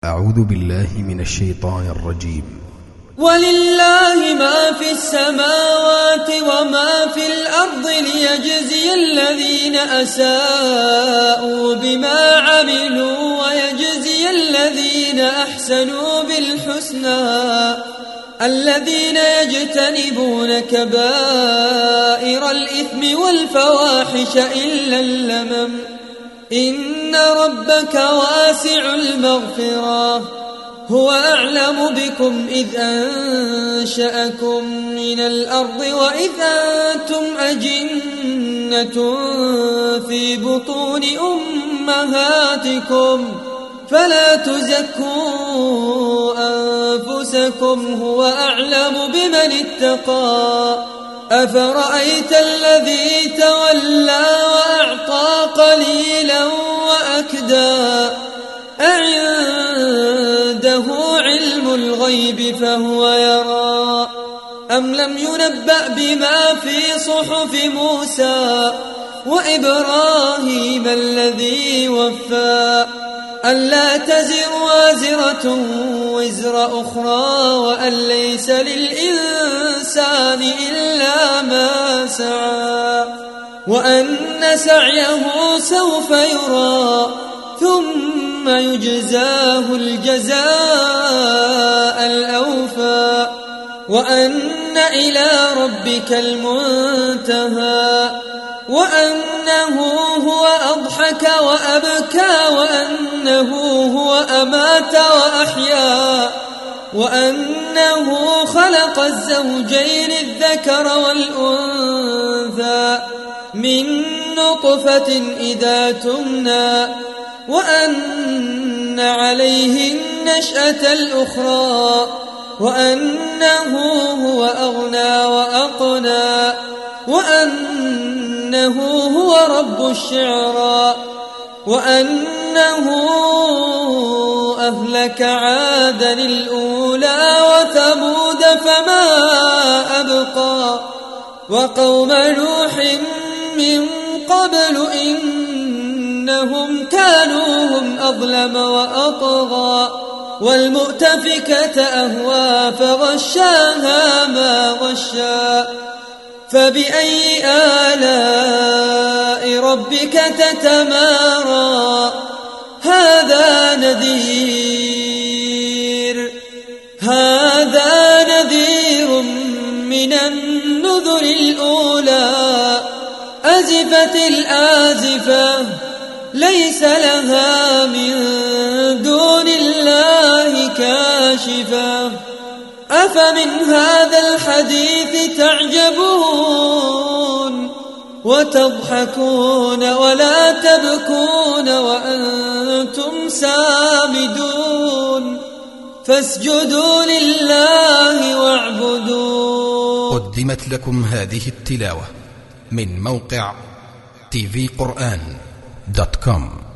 أعوذ بالله من الشيطان الرجيم. ولله ما في السماوات وما في الأرض ليجزي الذين أساءوا بما عملوا ويجزي الذين أحسنوا بالحسنى الذين يجتنبون كبائر الإثم والفواحش إلا اللمم إن ربك واسع المغفرة هو أعلم بكم إذ أنشأكم من الأرض وإذ أنتم أجنة في بطون أمهاتكم فلا تزكوا أنفسكم هو أعلم بمن اتقى أفرأيت الذي تولى وأعطى قليلا وأكدى أعنده علم الغيب فهو يرى أم لم ينبأ بما في صحف موسى وإبراهيم الذي وفى ألا تزر وازرة وزر أخرى وأن ليس للإنسان إلا ما سعى وأن سعيه سوف يرى ثم يجزاه الجزاء الأوفى وأن إلى ربك المنتهى وأنه هو أضحك وأبكى وأنه هو أمات وأحيا وأنه خلق الزوجين الذكر والأنثى من نطفة إذا تمنى وأن عليه النشأة الأخرى وأنه هو أغنى وأقنى وأنه هو رب الشعرى وأنه أهلك عادا الأولى وثمود فما أبقى وقوم نوح من قبل إنهم كانوا هم أظلم وأطغى والمؤتفكة أهوى فغشاها ما غشا فبأي آلاء ربك تتمارى هذا نذير من النذر الأولى أزفت الآزفة ليس لها من دون الله كاشفة أفمن هذا الحديث تعجبون وتضحكون ولا تبكون وأنتم سامدون فاسجدوا لله واعبدوا. قدمت لكم هذه التلاوة من موقع tvquran.com.